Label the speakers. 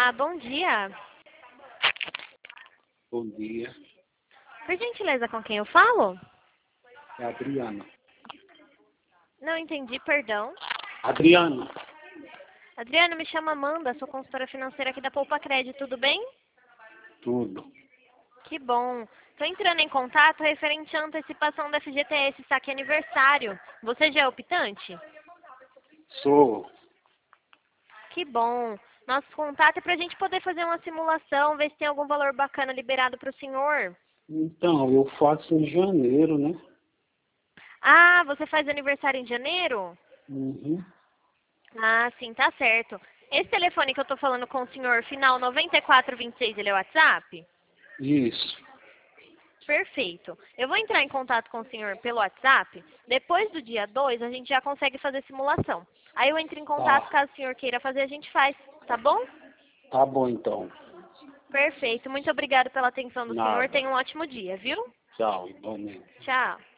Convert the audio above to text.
Speaker 1: Olá, bom dia.
Speaker 2: Bom dia,
Speaker 1: Por gentileza, com quem eu falo?
Speaker 2: é a Adriana.
Speaker 1: Não entendi, perdão.
Speaker 2: Adriana,
Speaker 1: Adriana, me chama Amanda, sou consultora financeira aqui da Poupa Crédito, tudo bem?
Speaker 2: tudo.
Speaker 1: Que bom. Estou entrando em contato referente à antecipação da FGTS, saque aniversário. Você já é optante?
Speaker 2: Sou.
Speaker 1: Que bom. Nosso contato é para a gente poder fazer uma simulação, ver se tem algum valor bacana liberado para o senhor.
Speaker 2: Então, eu faço em janeiro, né?
Speaker 1: Ah, você faz aniversário em janeiro?
Speaker 2: Uhum.
Speaker 1: Ah, sim, tá certo. Esse telefone que eu tô falando com o senhor, final 9426, ele é o WhatsApp?
Speaker 2: Isso.
Speaker 1: Perfeito. Eu vou entrar em contato com o senhor pelo WhatsApp. Depois do dia 2, a gente já consegue fazer simulação. Aí eu entro em contato,
Speaker 2: Tá.
Speaker 1: caso o senhor queira fazer, a gente faz. Tá bom?
Speaker 2: Tá bom, então.
Speaker 1: Perfeito. Muito obrigada pela atenção do senhor.
Speaker 2: Nada.
Speaker 1: Tenha um ótimo dia, viu?
Speaker 2: Tchau, igualmente.
Speaker 1: Tchau.